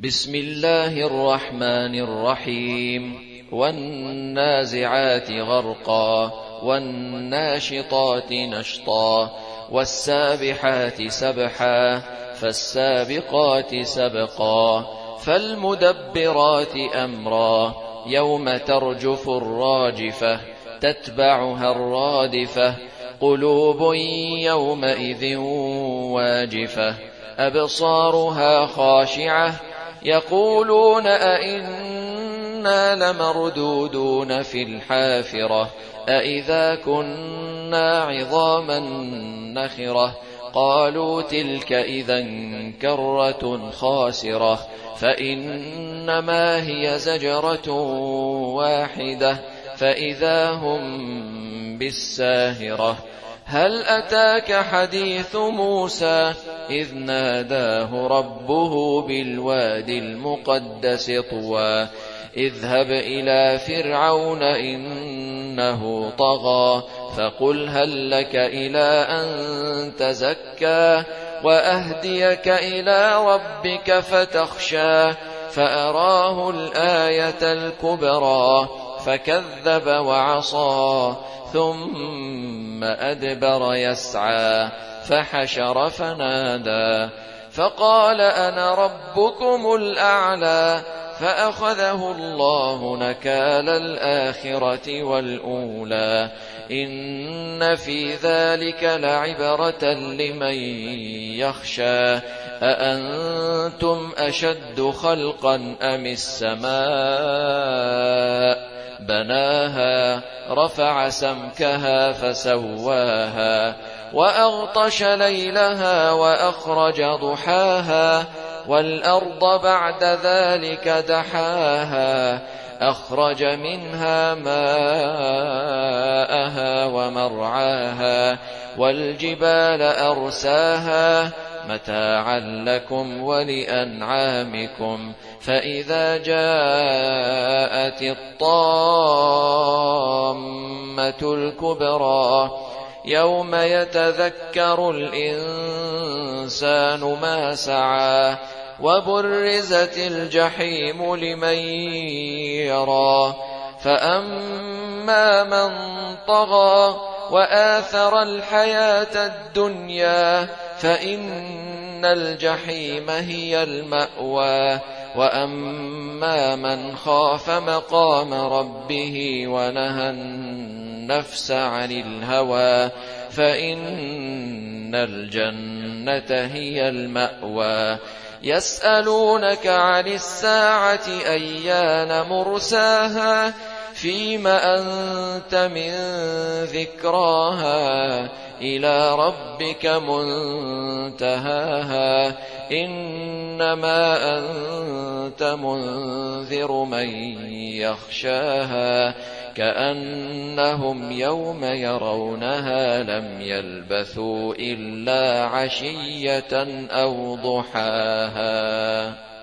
بسم الله الرحمن الرحيم والنازعات غرقا والناشطات نشطا والسابحات سبحا فالسابقات سبقا فالمدبرات أمرا يوم ترجف الراجفة تتبعها الرادفة قلوب يومئذ واجفة أبصارها خاشعة يقولون أئنا لمردودون في الحافرة أئذا كنا عظاما نخرة قالوا تلك إذا كرة خاسرة فإنما هي زجرة واحدة فإذا هم بالساهرة هل أتاك حديث موسى إذ ناداه ربه بالوادي المقدس طوى اذهب إلى فرعون إنه طغى فقل هل لك إلى أن تزكى وأهديك إلى ربك فتخشى فأراه الآية الكبرى فكذب وعصى ثم أدبر يسعى فحشر فنادى فقال أنا ربكم الأعلى فأخذه الله نكال الآخرة والأولى إن في ذلك لعبرة لمن يخشى أأنتم أشد خلقا أم السماء بناها رفع سمكها فسواها وأغطش ليلها وأخرج ضحاها والأرض بعد ذلك دحاها أخرج منها ماءها ومرعاها والجبال أرساها متاعا لكم ولأنعامكم فإذا جاءت الطامة الكبرى يوم يتذكر الإنسان ما سعى وبرزت الجحيم لمن يرى فأما من طغى وآثر الحياة الدنيا فإن الجحيم هي المأوى وأما من خاف مقام ربه ونهى النفس عن الهوى فإن الجنة هي المأوى يسألونك عن الساعة أيان مرساها فيم أنت من ذكراها إلى ربك منتهاها إنما أنت منذر من يخشاها كأنهم يوم يرونها لم يلبثوا إلا عشية أو ضحاها.